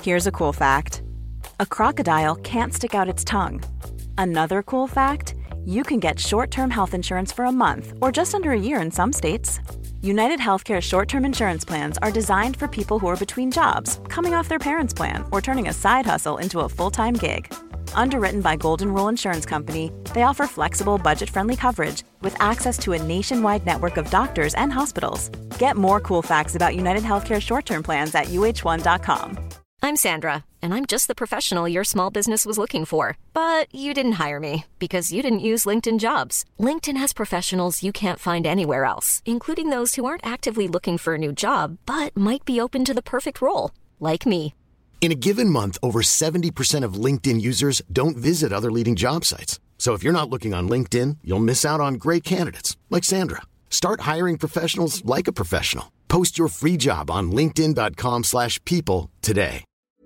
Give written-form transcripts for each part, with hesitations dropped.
Here's a cool fact. A crocodile can't stick out its tongue. Another cool fact, you can get short-term health insurance for a month or just under a year in some states. United Healthcare short-term insurance plans are designed for people who are between jobs, coming off their parents' plan, or turning a side hustle into a full-time gig. Underwritten by Golden Rule Insurance Company, they offer flexible, budget-friendly coverage with access to a nationwide network of doctors and hospitals. Get more cool facts about United Healthcare short-term plans at uh1.com. I'm Sandra, and I'm just the professional your small business was looking for. But you didn't hire me because you didn't use LinkedIn Jobs. LinkedIn has professionals you can't find anywhere else, including those who aren't actively looking for a new job, but might be open to the perfect role, like me. In a given month, over 70% of LinkedIn users don't visit other leading job sites. So if you're not looking on LinkedIn, you'll miss out on great candidates like Sandra. Start hiring professionals like a professional. Post your free job on linkedin.com/people today.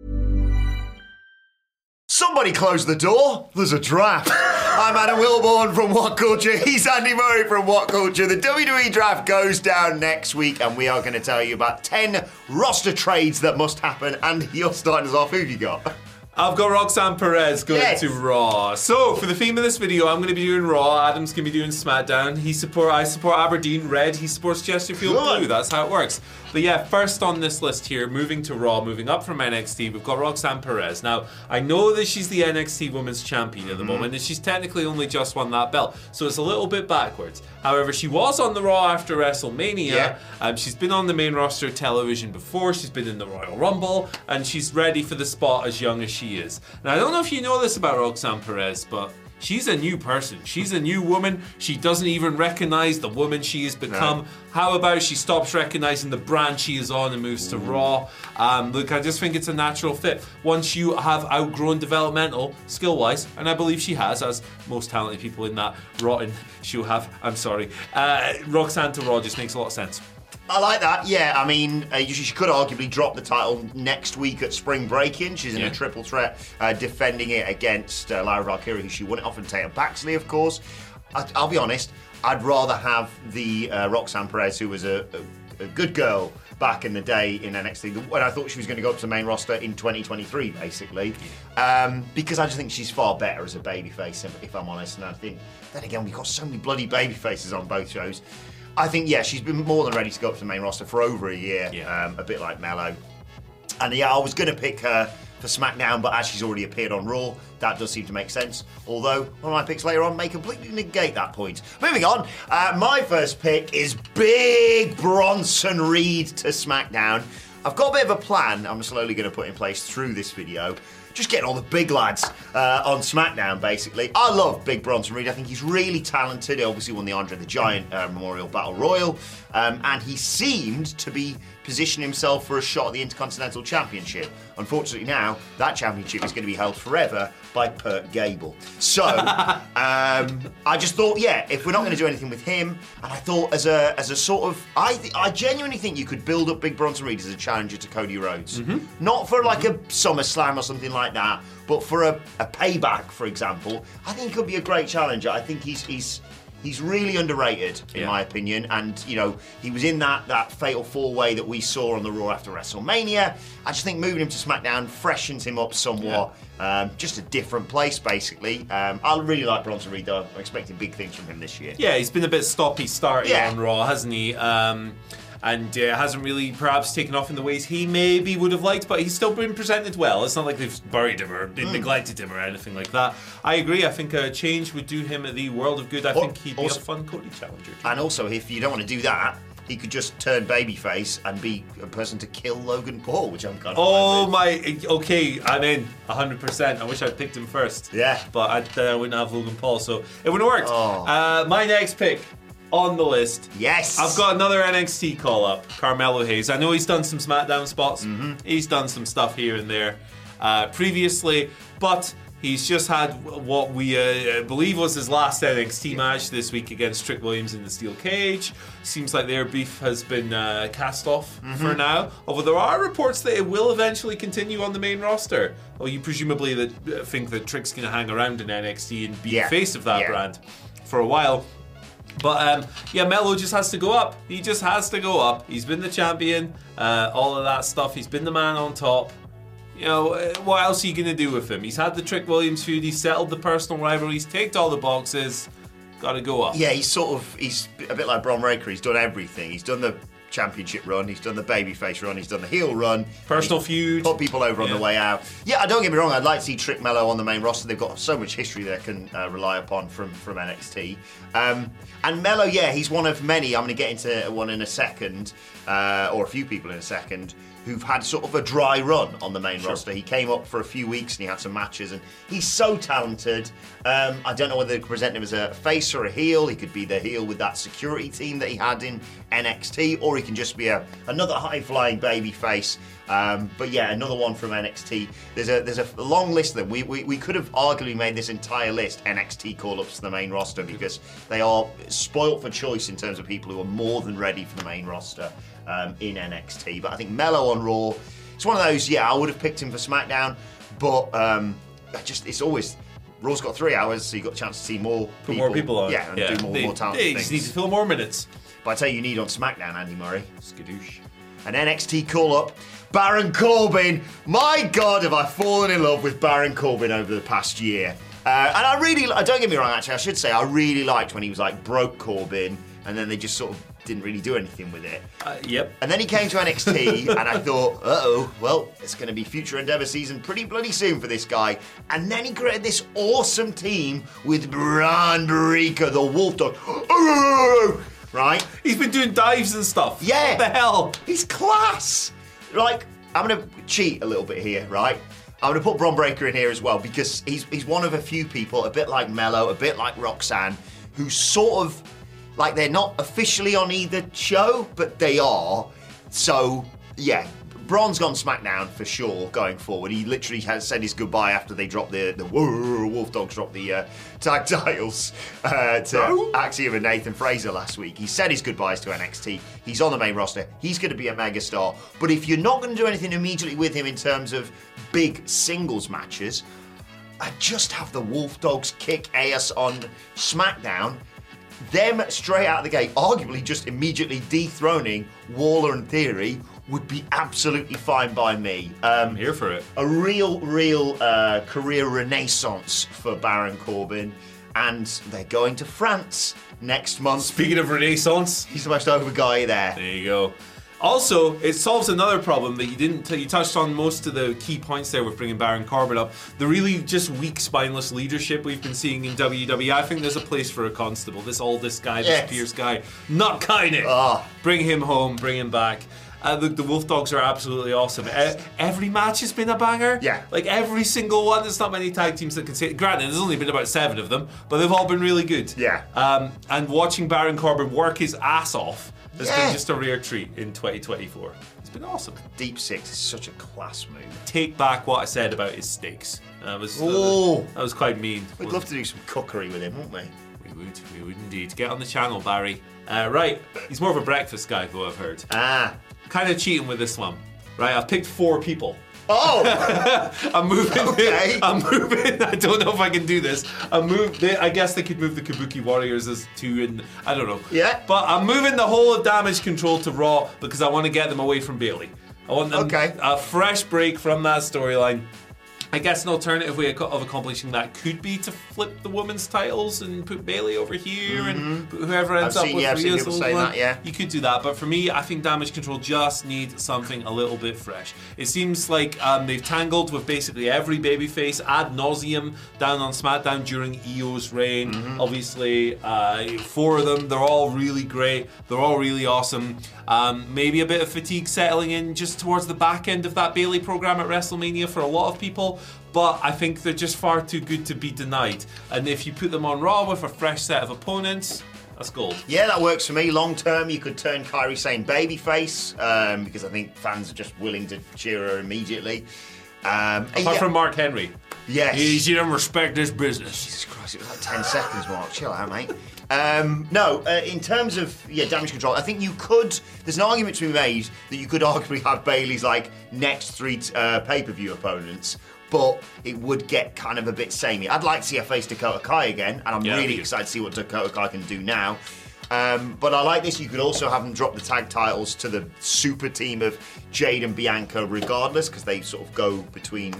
Somebody close the door. There's a draft. I'm Adam Wilborn from What Culture. He's Andy Murray from What Culture. The WWE draft goes down next week, and we are going to tell you about 10 roster trades that must happen. And you're starting us off. Who have you got? I've got Roxanne Perez going to Raw. So, for the theme of this video, I'm going to be doing Raw. Adam's going to be doing SmackDown. I support Aberdeen red. He supports Chesterfield blue. That's how it works. But yeah, first on this list here, moving to Raw, moving up from NXT, we've got Roxanne Perez. Now, I know that she's the NXT Women's Champion at the moment, and she's technically only just won that belt, so it's a little bit backwards. However, she was on the Raw after WrestleMania. She's been on the main roster television before. She's been in the Royal Rumble, and she's ready for the spot as young as she is. Now, I don't know if you know this about Roxanne Perez, but she's a new person. She's a new woman. She doesn't even recognize the woman she has become. No. How about she stops recognizing the brand she is on and moves to Raw? Look, I just think it's a natural fit. Once you have outgrown developmental, skill-wise, and I believe she has, as most talented people in that rotten show have, Roxanne to Raw just makes a lot of sense. I like that, yeah. I mean, she could arguably drop the title next week at Spring Break-In. She's in a triple threat, defending it against Lyra Valkyria, who she won it off, and Tatum Paxley, of course. I'll be honest, I'd rather have the Roxanne Perez, who was a good girl back in the day in NXT, when I thought she was going to go up to the main roster in 2023, basically. Because I just think she's far better as a babyface, if I'm honest. And I think, then again, we've got so many bloody babyfaces on both shows. I think, she's been more than ready to go up to the main roster for over a year, a bit like Mello. And I was going to pick her for SmackDown, but as she's already appeared on Raw, that does seem to make sense. Although, one of my picks later on may completely negate that point. Moving on, my first pick is Big Bronson Reed to SmackDown. I've got a bit of a plan I'm slowly going to put in place through this video. Just getting all the big lads on SmackDown, basically. I love Big Bronson Reed. I think he's really talented. He obviously won the Andre the Giant Memorial Battle Royal. And he seemed to be positioning himself for a shot at the Intercontinental Championship. Unfortunately now, that championship is going to be held forever by Pert Gable. So, I just thought, if we're not going to do anything with him, and I thought as a sort of, I genuinely think you could build up Big Bronson Reed as a challenger to Cody Rhodes. Not for like a SummerSlam or something like that, but for a payback, for example. I think he could be a great challenger. I think he's really underrated, in my opinion. And, he was in that fatal four-way that we saw on the Raw after WrestleMania. I just think moving him to SmackDown freshens him up somewhat. Just a different place, basically. I really like Bronson Reed, though. I'm expecting big things from him this year. Yeah, he's been a bit stoppy starting on Raw, hasn't he? And hasn't really perhaps taken off in the ways he maybe would have liked, but he's still been presented well. It's not like they've buried him or neglected him or anything like that. I agree. I think a change would do him the world of good. I think he'd be a fun Cody challenger too. And also, if you don't want to do that, he could just turn babyface and be a person to kill Logan Paul, which I'm kind of okay, I'm in 100%. I wish I'd picked him first. Yeah. But I wouldn't have Logan Paul, so it wouldn't have worked. My next pick on the list. Yes. I've got another NXT call-up, Carmelo Hayes. I know he's done some SmackDown spots. He's done some stuff here and there previously, but he's just had what we believe was his last NXT match this week against Trick Williams in the steel cage. Seems like their beef has been cast off for now, although there are reports that it will eventually continue on the main roster. Well, you presumably think that Trick's going to hang around in NXT and be the face of that brand for a while. But Melo just has to go up. He just has to go up. He's been the champion, all of that stuff. He's been the man on top. You know, what else are you going to do with him? He's had the Trick Williams feud. He's settled the personal rivalry. He's ticked all the boxes. Got to go up. Yeah, he's a bit like Bron Breakker. He's done everything. He's done the championship run. He's done the babyface run. He's done the heel run. Personal feud. Put people over on the way out. Yeah, don't get me wrong. I'd like to see Trick Mello on the main roster. They've got so much history they can rely upon from NXT. And Mello, yeah, he's one of many. I'm going to get into one in a second, or a few people in a second, who've had sort of a dry run on the main roster. He came up for a few weeks and he had some matches, and he's so talented. I don't know whether to present him as a face or a heel. He could be the heel with that security team that he had in NXT, or he can just be another high-flying baby face. But yeah, another one from NXT. There's a long list of them. We could have arguably made this entire list NXT call-ups to the main roster, because they are spoilt for choice in terms of people who are more than ready for the main roster in NXT. But I think Mello on Raw, it's one of those, yeah, I would have picked him for SmackDown, but it's always, Raw's got 3 hours, so you've got a chance to see more people. Put more people on. Yeah, and do more talented things. They things. just need to fill more minutes. But I tell you need on SmackDown, Andy Murray. Skadoosh. An NXT call-up, Baron Corbin. My God, have I fallen in love with Baron Corbin over the past year. And don't get me wrong, actually, I should say, I really liked when he was like broke Corbin, and then they just sort of didn't really do anything with it. Yep. And then he came to NXT, and I thought, well, it's going to be Future Endeavour season pretty bloody soon for this guy. And then he created this awesome team with Bron Breakker, the Wolf Dog. Right? He's been doing dives and stuff. Yeah. What the hell? He's class. Like, I'm going to cheat a little bit here, right? I'm going to put Bron Breakker in here as well, because he's one of a few people, a bit like Mello, a bit like Roxanne, who sort of, like, they're not officially on either show, but they are. So, yeah, Bron's gone SmackDown for sure going forward. He literally has said his goodbye after they dropped the Wolf Dogs dropped the tag titles to Axiom and Nathan Fraser last week. He said his goodbyes to NXT. He's on the main roster. He's going to be a megastar. But if you're not going to do anything immediately with him in terms of big singles matches, I'd just have the Wolf Dogs kick ass on SmackDown. Them straight out of the gate, arguably just immediately dethroning Waller and Theory, would be absolutely fine by me. I'm here for it. A real career renaissance for Baron Corbin, and they're going to France next month. Speaking of renaissance, he's the most over guy there. There you go. Also, it solves another problem that you didn't. You touched on most of the key points there with bringing Baron Corbin up. The really just weak, spineless leadership we've been seeing in WWE. I think there's a place for a constable. This Aldis guy, this Pierce guy, not kind of. Bring him home, bring him back. The Wolf Dogs are absolutely awesome. Every match has been a banger. Yeah. Like every single one. There's not many tag teams that can say. Granted, there's only been about 7 of them, but they've all been really good. Yeah. And watching Baron Corbin work his ass off has been just a rare treat in 2024. It's been awesome. Deep Six is such a class move. Take back what I said about his steaks. That was quite mean. We'd love to do some cookery with him, wouldn't we? We would indeed. Get on the channel, Barry. Right, he's more of a breakfast guy, though, I've heard. Kind of cheating with this one. Right, I've picked 4 people. I'm moving. Okay. I'm moving. I don't know if I can do this. I guess they could move the Kabuki Warriors as 2, and I don't know. Yeah. But I'm moving the whole of Damage Control to Raw because I want to get them away from Bayley. I want them a fresh break from that storyline. I guess an alternative way of accomplishing that could be to flip the women's titles and put Bayley over here and put whoever ends up with Rhea. I've seen people say that, yeah. You could do that, but for me, I think Damage Control just need something a little bit fresh. It seems like they've tangled with basically every babyface ad nauseum down on SmackDown during Io's reign. Obviously, 4 of them, they're all really great. They're all really awesome. Maybe a bit of fatigue settling in just towards the back end of that Bayley program at WrestleMania for a lot of people. But I think they're just far too good to be denied. And if you put them on Raw with a fresh set of opponents, that's gold. Yeah, that works for me. Long term, you could turn Kairi Sane babyface because I think fans are just willing to cheer her immediately. Apart from Mark Henry. Yes. You don't respect this business. Jesus Christ, it was like 10 seconds, Mark. Chill out, mate. In terms of Damage Control, I think there's an argument to be made that you could arguably have Bayley's next 3 pay-per-view opponents, but it would get kind of a bit samey. I'd like to see her face Dakota Kai again, and I'm really excited to see what Dakota Kai can do now. But I like this. You could also have them drop the tag titles to the super team of Jade and Bianca regardless, because they sort of go between.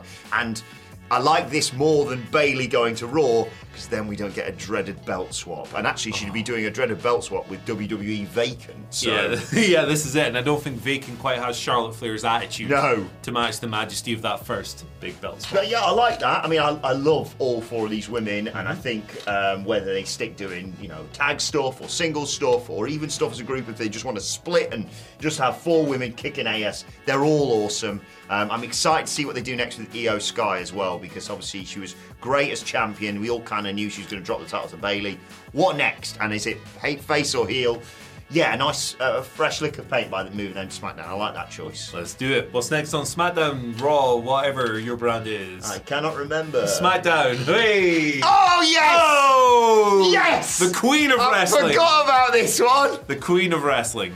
And I like this more than Bayley going to Raw, because then we don't get a dreaded belt swap. And actually, she'd be doing a dreaded belt swap with WWE vacant. So. Yeah, this is it. And I don't think vacant quite has Charlotte Flair's attitude to match the majesty of that first big belt swap. But yeah, I like that. I mean, I love all four of these women, and I think whether they stick doing, tag stuff or single stuff or even stuff as a group, if they just want to split and just have four women kicking ass, they're all awesome. I'm excited to see what they do next with Io Sky as well, because obviously she was great as champion. We all kind of knew she was going to drop the title to Bayley. What next? And is it face or heel? Yeah, a nice fresh lick of paint by the moving on to SmackDown. I like that choice. Let's do it. What's next on SmackDown, Raw, whatever your brand is? I cannot remember. SmackDown. Hey! Oh, yes! Oh! Yes! The Queen of Wrestling. I forgot about this one. The Queen of Wrestling.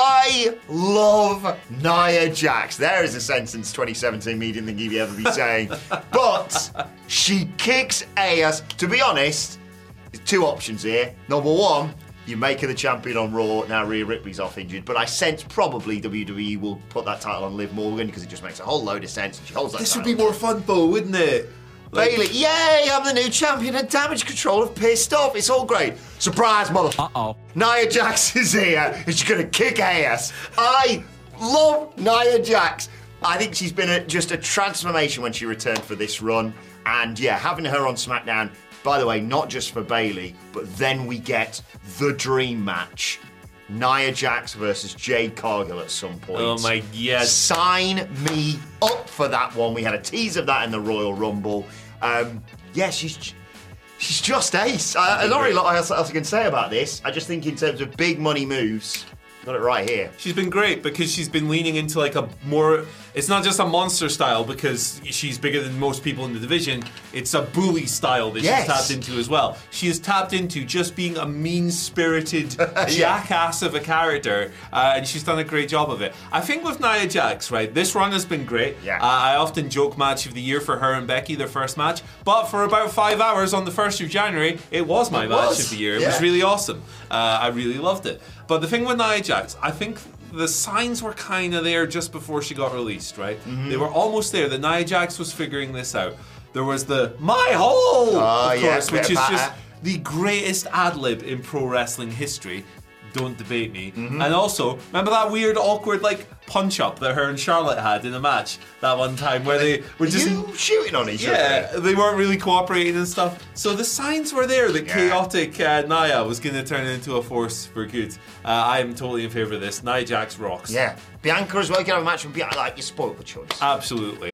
I love Nia Jax. There is a sentence 2017 me didn't think he'd ever be saying. But she kicks ass. To be honest, there's two options here. Number one, you make her the champion on Raw, now Rhea Ripley's off injured, but I sense probably WWE will put that title on Liv Morgan because it just makes a whole load of sense and she holds that This title. would be more fun though, wouldn't it? Bayley, yay, I'm the new champion and Damage Control have pissed off. It's all great. Surprise, motherfucker. Nia Jax is here and she's going to kick ass. I love Nia Jax. I think she's been just a transformation when she returned for this run. And yeah, having her on SmackDown, by the way, not just for Bayley, but then we get the dream match. Nia Jax versus Jade Cargill at some point. Oh my God. Sign me up for that one. We had a tease of that in the Royal Rumble. Yeah, she's just ace. Not really a lot else I can say about this. I just think in terms of big money moves, got it right here. She's been great because she's been leaning into like a more, it's not just a monster style because she's bigger than most people in the division. It's a bully style that she's tapped into as well. She has tapped into just being a mean-spirited jackass of a character, and she's done a great job of it. I think with Nia Jax, right, this run has been great. Yeah. I often joke match of the year for her and Becky, their first match, but for about 5 hours on the 1st of January, it was my match of the year. It was really awesome. I really loved it. But the thing with Nia Jax, I think the signs were kind of there just before she got released, right? Mm-hmm. They were almost there. The Nia Jax was figuring this out. There was the "my hole," of course, which is just the greatest ad-lib in pro wrestling history. Don't debate me. Mm-hmm. And also, remember that weird, awkward, punch-up that her and Charlotte had in a match that one time where they were just shooting on each other? Yeah, they weren't really cooperating and stuff. So the signs were there that chaotic Nia was going to turn into a force for good. I am totally in favour of this. Nia Jax rocks. Yeah. Bianca as well. You can have a match with Bianca. You spoiled the choice. Absolutely.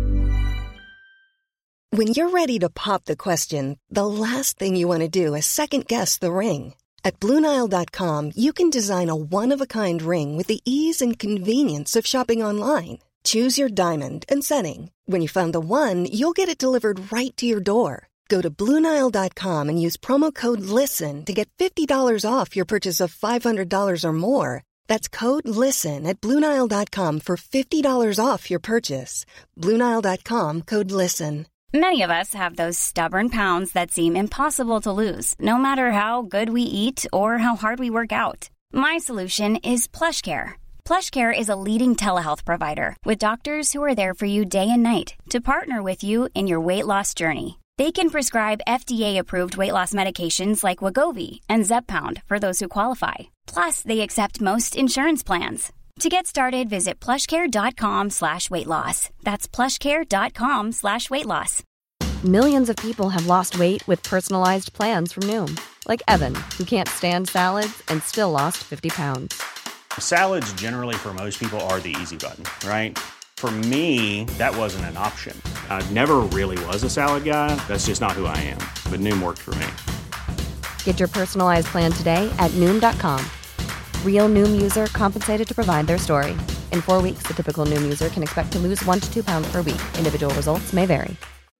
When you're ready to pop the question, the last thing you want to do is second-guess the ring. At BlueNile.com, you can design a one-of-a-kind ring with the ease and convenience of shopping online. Choose your diamond and setting. When you find the one, you'll get it delivered right to your door. Go to BlueNile.com and use promo code LISTEN to get $50 off your purchase of $500 or more. That's code LISTEN at BlueNile.com for $50 off your purchase. BlueNile.com, code LISTEN. Many of us have those stubborn pounds that seem impossible to lose, no matter how good we eat or how hard we work out. My solution is PlushCare. PlushCare is a leading telehealth provider with doctors who are there for you day and night to partner with you in your weight loss journey. They can prescribe FDA-approved weight loss medications like Wegovy and Zepbound for those who qualify. Plus, they accept most insurance plans. To get started, visit plushcare.com/weightloss. That's plushcare.com/weightloss. Millions of people have lost weight with personalized plans from Noom. Like Evan, who can't stand salads and still lost 50 pounds. Salads generally for most people are the easy button, right? For me, that wasn't an option. I never really was a salad guy. That's just not who I am. But Noom worked for me. Get your personalized plan today at Noom.com. Real Noom user compensated to provide their story. In 4 weeks, the typical Noom user can expect to lose 1 to 2 pounds per week. Individual results may vary.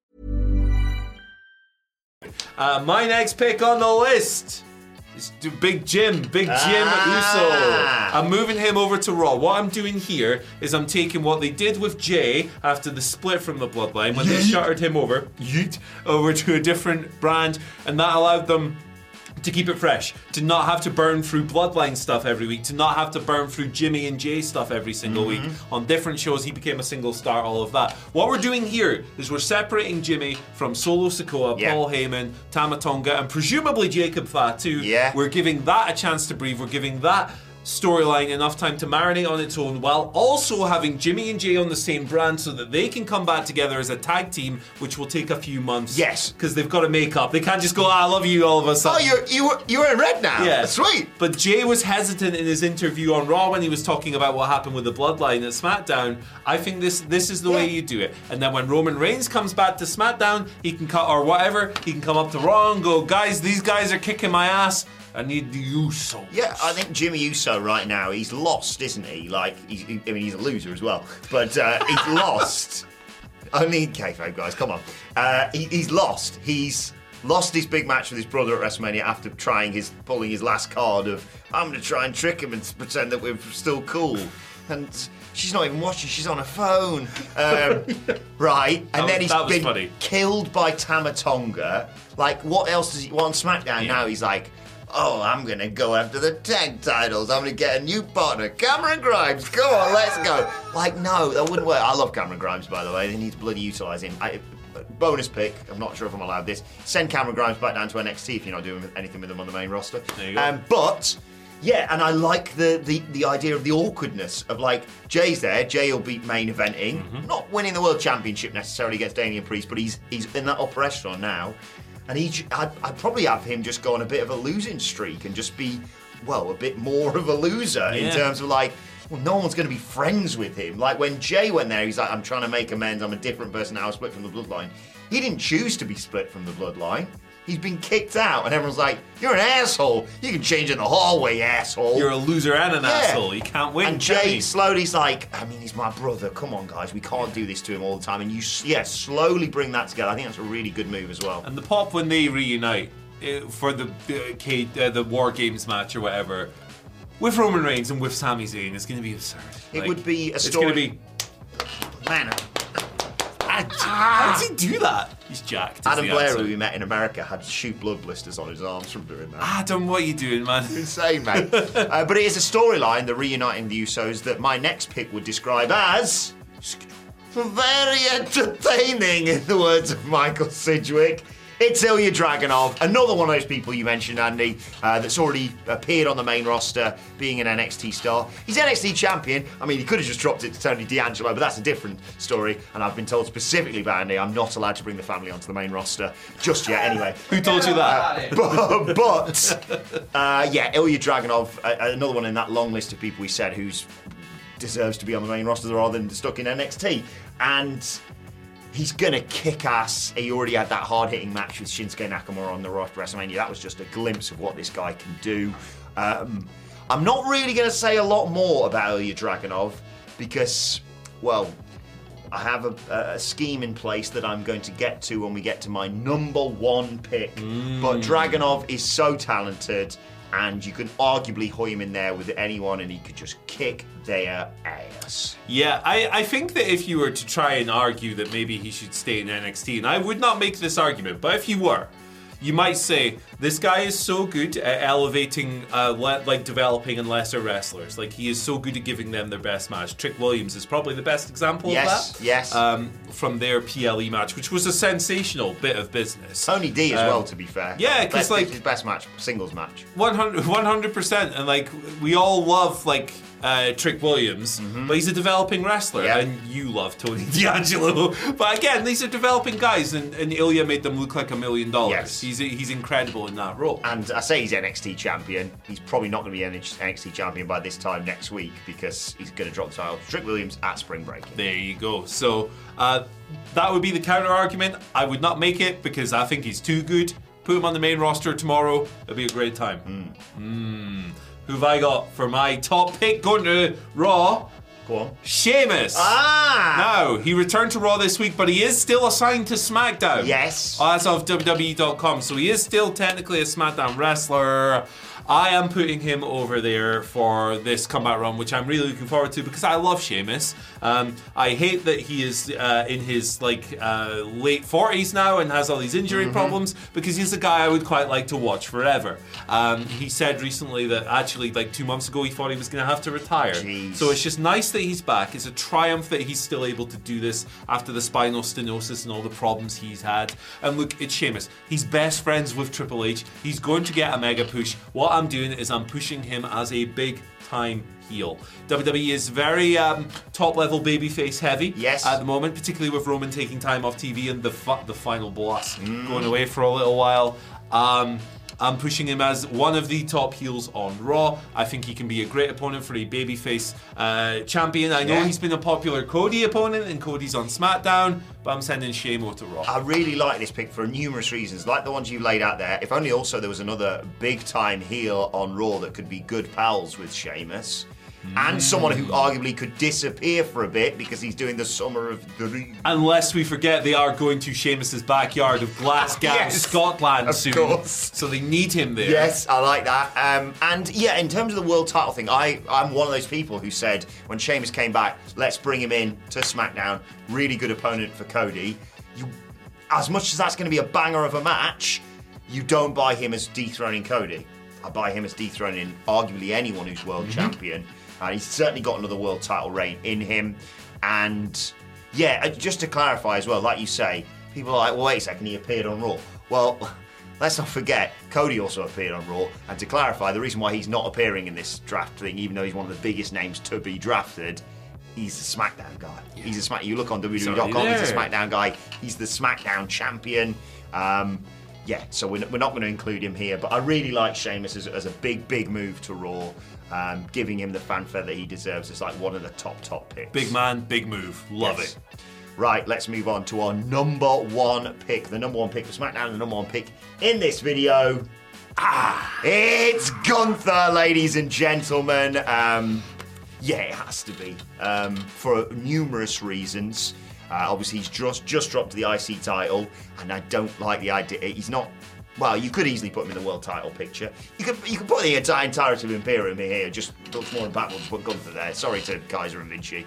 My next pick on the list is Big Jim Uso. I'm moving him over to Raw. What I'm doing here is I'm taking what they did with Jay after the split from the Bloodline when they shuttered him over to a different brand, and that allowed them to keep it fresh, to not have to burn through Bloodline stuff every week, to not have to burn through Jimmy and Jay stuff every single week. On different shows, he became a single star, all of that. What we're doing here is we're separating Jimmy from Solo Sikoa, Paul Heyman, Tama Tonga, and presumably Jacob Fatu. Yeah. We're giving that a chance to breathe. We're giving that storyline enough time to marinate on its own, while also having Jimmy and Jay on the same brand so that they can come back together as a tag team, which will take a few months. Yes. Because they've got to make up. They can't just go, I love you all of a sudden. Oh, you're in red now. Yeah. Sweet. But Jay was hesitant in his interview on Raw when he was talking about what happened with the Bloodline at SmackDown. I think this is the way you do it. And then when Roman Reigns comes back to SmackDown, he can cut or whatever, he can come up to Raw and go, guys, these guys are kicking my ass. I need the Usos. Yeah, I think Jimmy Uso right now, he's lost, isn't he? Like, he's a loser as well. But he's lost. Only kayfabe, guys, come on. He's lost. He's lost his big match with his brother at WrestleMania after pulling his last card of, I'm going to try and trick him and pretend that we're still cool. And she's not even watching, she's on her phone. Right? And then he's been killed by Tama Tonga. Like, what else does he want on SmackDown? Now he's like, oh, I'm going to go after the tag titles. I'm going to get a new partner. Cameron Grimes, come on, let's go. Like, no, that wouldn't work. I love Cameron Grimes, by the way. They need to bloody utilise him. Bonus pick, I'm not sure if I'm allowed this. Send Cameron Grimes back down to NXT if you're not doing anything with him on the main roster. There you go. But, yeah, and I like the idea of the awkwardness of, like, Jay's there. Jay will be main eventing. Not winning the World Championship necessarily against Damian Priest, but he's in that upper echelon now. And I'd probably have him just go on a bit of a losing streak and just be, well, a bit more of a loser in terms of like, well, no one's going to be friends with him. Like when Jay went there, he's like, I'm trying to make amends. I'm a different person now, split from the bloodline. He didn't choose to be split from the bloodline. He's been kicked out, and everyone's like, you're an asshole. You can change in the hallway, asshole. You're a loser and an asshole. You can't win. And Jay slowly's like, I mean, he's my brother. Come on, guys. We can't do this to him all the time. And you, slowly bring that together. I think that's a really good move as well. And the pop when they reunite for the War Games match or whatever, with Roman Reigns and with Sami Zayn, it's going to be absurd. It would be a story. It's going to be... Man, how does he do that? He's jacked. Adam Blair, who we met in America, had shoot blood blisters on his arms from doing that. Adam, what are you doing, man? Insane, mate. But it is a storyline, the reuniting the Usos, that my next pick would describe as very entertaining, in the words of Michael Sidgwick. It's Ilya Dragunov, another one of those people you mentioned, Andy, that's already appeared on the main roster, being an NXT star. He's NXT champion. I mean, he could have just dropped it to Tony D'Angelo, but that's a different story. And I've been told specifically by Andy, I'm not allowed to bring the family onto the main roster just yet, anyway. Who told you that? Yeah, Ilya Dragunov, another one in that long list of people we said who's deserves to be on the main roster rather than stuck in NXT. And he's going to kick ass. He already had that hard-hitting match with Shinsuke Nakamura on the Raw after WrestleMania. That was just a glimpse of what this guy can do. I'm not really going to say a lot more about Ilya Dragunov because, well, I have a scheme in place that I'm going to get to when we get to my number one pick. But Dragunov is so talented, and you can arguably hoy him in there with anyone, and he could just kick their ass. Yeah, I think that if you were to try and argue that maybe he should stay in NXT, and I would not make this argument, but if you were, you might say, this guy is so good at elevating, developing and lesser wrestlers. Like, he is so good at giving them their best match. Trick Williams is probably the best example of that. Yes. From their PLE match, which was a sensational bit of business. Tony D as well, to be fair. Yeah, because like his best match, singles match. 100%. And like, we all love like Trick Williams, but he's a developing wrestler, and you love Tony D'Angelo. But again, these are developing guys, and Ilya made them look like $1 million. Yes. He's incredible in that role. And I say he's NXT champion. He's probably not going to be NXT champion by this time next week because he's going to drop the title to Trick Williams at Spring Break. There you go. So that would be the counter argument. I would not make it because I think he's too good. Put him on the main roster tomorrow. It'll be a great time. Who have I got for my top pick going to Raw? Go on. Sheamus. Now, he returned to Raw this week, but he is still assigned to SmackDown. Yes. As of WWE.com, so he is still technically a SmackDown wrestler. I am putting him over there for this comeback run, which I'm really looking forward to because I love Sheamus. I hate that he is in his late 40s now and has all these injury problems, because he's a guy I would quite like to watch forever. He said recently that actually 2 months ago he thought he was going to have to retire. Jeez. So it's just nice that he's back. It's a triumph that he's still able to do this after the spinal stenosis and all the problems he's had. And look, it's Sheamus. He's best friends with Triple H. He's going to get a mega push. What I'm doing is I'm pushing him as a big time heel. WWE is very top-level babyface heavy at the moment, particularly with Roman taking time off TV and the final boss going away for a little while. I'm pushing him as one of the top heels on Raw. I think he can be a great opponent for a babyface champion. I know he's been a popular Cody opponent, and Cody's on SmackDown, but I'm sending Sheamus to Raw. I really like this pick for numerous reasons, like the ones you laid out there. If only also there was another big-time heel on Raw that could be good pals with Sheamus. And someone who arguably could disappear for a bit because he's doing the Summer of Dream. Unless we forget they are going to Sheamus's backyard of Glasgow, Scotland soon. Of course. So they need him there. Yes, I like that. And yeah, in terms of the world title thing, I'm one of those people who said when Sheamus came back, let's bring him in to SmackDown. Really good opponent for Cody. As much as that's going to be a banger of a match, you don't buy him as dethroning Cody. I buy him as dethroning arguably anyone who's world champion. He's certainly got another world title reign in him. And yeah, just to clarify as well, like you say, people are like, well, wait a second, he appeared on Raw. Well, let's not forget, Cody also appeared on Raw. And to clarify, the reason why he's not appearing in this draft thing, even though he's one of the biggest names to be drafted, he's a SmackDown guy. Yeah. He's a SmackDown. You look on WWE.com, he's a SmackDown guy. He's the SmackDown champion. Yeah, so we're not going to include him here, but I really like Sheamus as a big move to Raw, giving him the fanfare that he deserves as like one of the top picks. Big man, big move. Love it. Right, let's move on to our number one pick. The number one pick for SmackDown, and the number one pick in this video. It's Gunther, ladies and gentlemen. Yeah, it has to be, for numerous reasons. Obviously, he's just dropped the IC title, and I don't like the idea. He's not. Well, you could easily put him in the world title picture. You could put the entirety of Imperium here. It just looks more impactful to put Gunther there. Sorry to Kaiser and Vinci,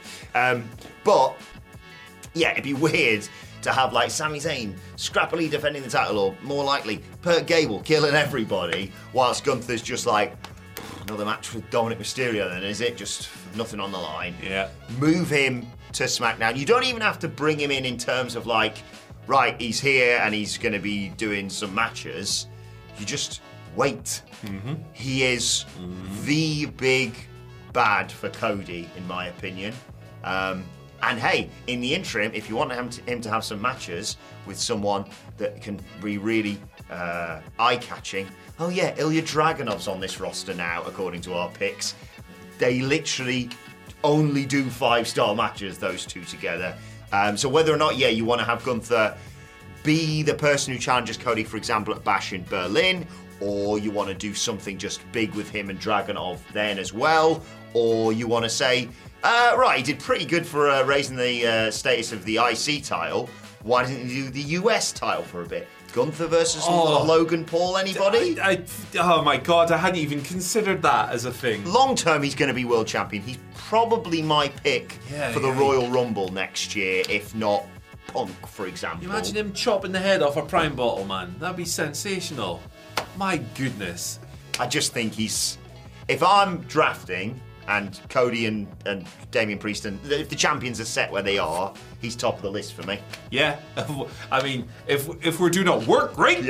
but yeah, it'd be weird to have like Sami Zayn scrappily defending the title, or more likely Kurt Gable killing everybody, whilst Gunther's just like another match with Dominic Mysterio. Then is it just nothing on the line? Yeah, move him to SmackDown. You don't even have to bring him in terms of like, right, he's here and he's going to be doing some matches. You just wait. He is the big bad for Cody, in my opinion. And hey, in the interim, if you want him to have some matches with someone that can be really eye-catching, oh yeah, Ilya Dragunov's on this roster now, according to our picks. They literally only do 5-star matches, those two together. So whether or not, you want to have Gunther be the person who challenges Cody, for example, at Bash in Berlin, or you want to do something just big with him and Dragunov then as well, or you want to say, right, he did pretty good for raising the status of the IC title. Why didn't he do the US title for a bit? Gunther versus Logan Paul, anybody? Oh my God, I hadn't even considered that as a thing. Long term, he's going to be world champion. He's probably my pick for the Royal Rumble next year, if not Punk, for example. You imagine him chopping the head off a Prime bottle, man. That'd be sensational. My goodness. I just think if I'm drafting, and Cody and Damian Priest, and if the champions are set where they are, he's top of the list for me. Yeah, I mean, if we're doing a work rate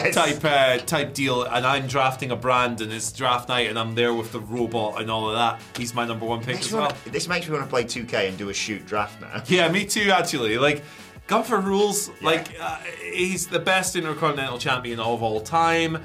type deal, and I'm drafting a brand and it's draft night and I'm there with the robot and all of that, he's my number one pick as well. This makes me want to play 2K and do a shoot draft now. Yeah, me too, actually. Like, Gunther rules. Yeah. He's the best Intercontinental Champion of all time.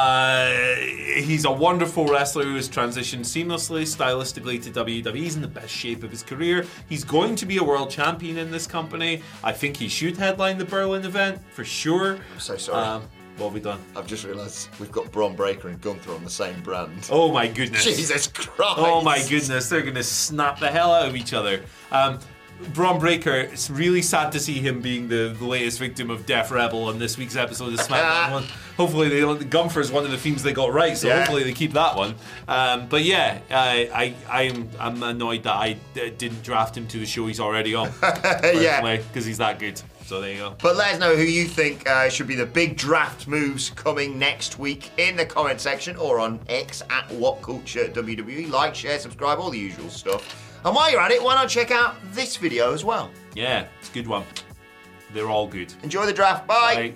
He's a wonderful wrestler who has transitioned seamlessly, stylistically to WWE. He's in the best shape of his career. He's going to be a world champion in this company. I think he should headline the Berlin event, for sure. I'm so sorry. What have we done? I've just realised we've got Braun Breaker and Gunther on the same brand. Oh my goodness. Jesus Christ. Oh my goodness. They're going to snap the hell out of each other. Braun Breaker, it's really sad to see him being the latest victim of Def Rebel on this week's episode of SmackDown one. Hopefully, Gunther is one of the themes they got right, so hopefully they keep that one. But yeah, I'm annoyed that I didn't draft him to the show he's already on. Because he's that good. So there you go. But let us know who you think should be the big draft moves coming next week in the comment section or on X at WhatCultureWWE. Like, share, subscribe, all the usual stuff. And while you're at it, why not check out this video as well? Yeah, it's a good one. They're all good. Enjoy the draft. Bye.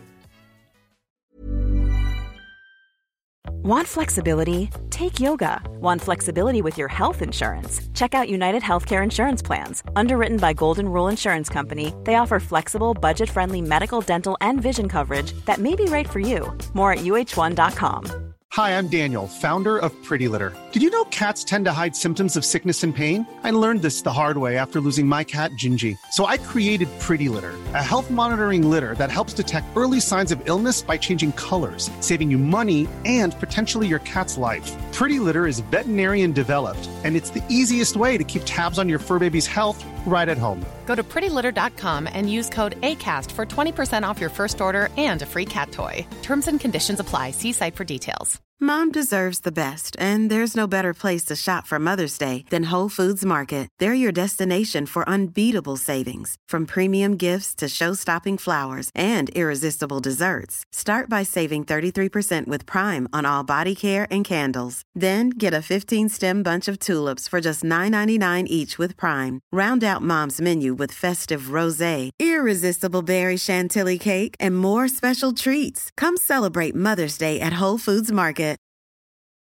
Want flexibility? Take yoga. Want flexibility with your health insurance? Check out United Healthcare Insurance Plans. Underwritten by Golden Rule Insurance Company, they offer flexible, budget-friendly medical, dental, and vision coverage that may be right for you. More at UH1.com. Hi, I'm Daniel, founder of Pretty Litter. Did you know cats tend to hide symptoms of sickness and pain? I learned this the hard way after losing my cat, Gingy. So I created Pretty Litter, a health monitoring litter that helps detect early signs of illness by changing colors, saving you money and potentially your cat's life. Pretty Litter is veterinarian developed, and it's the easiest way to keep tabs on your fur baby's health right at home. Go to prettylitter.com and use code ACAST for 20% off your first order and a free cat toy. Terms and conditions apply. See site for details. Mom deserves the best, and there's no better place to shop for Mother's Day than Whole Foods Market. They're your destination for unbeatable savings, from premium gifts to show-stopping flowers and irresistible desserts. Start by saving 33% with Prime on all body care and candles. Then get a 15-stem bunch of tulips for just $9.99 each with Prime. Round out Mom's menu with festive rosé, irresistible berry chantilly cake, and more special treats. Come celebrate Mother's Day at Whole Foods Market.